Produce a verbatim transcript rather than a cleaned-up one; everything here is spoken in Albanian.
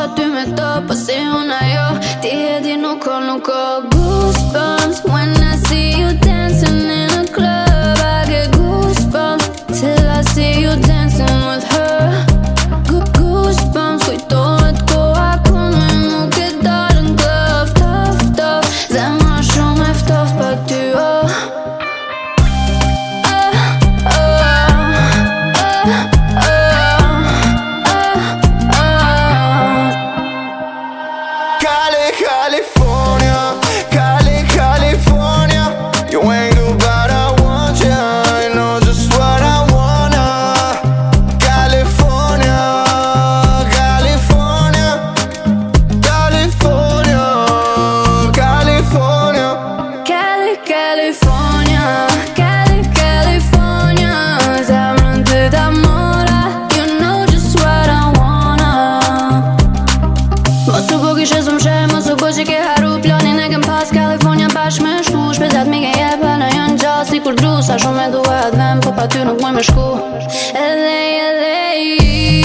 ty me to, po si unë ajo. Ti e di nuk ko, nuk ko. Goosebumps when I see you dancing in a club. I get goosebumps till I see you dancing with her. Goosebumps, kujtohet koha kur me nuk e dalën këf. Tough, tough, zemra shumë e ftoft pa ty, oh. California, Cali, California. You ain't good but I want ya. You know just what I wanna. California, California, California, California. Cali, California, Cali, California. Zemrën ty ta mora. You know just what I wanna. Mos u bo kishe s'm sheh, mos u bo që ke haru planin e kem pas. California bashkë me shku, shpezat mi ke jep, ana janë gjatë si kur dru. Sa shumë e duhet vem, po pa ty nuk moj me shku. L A, L A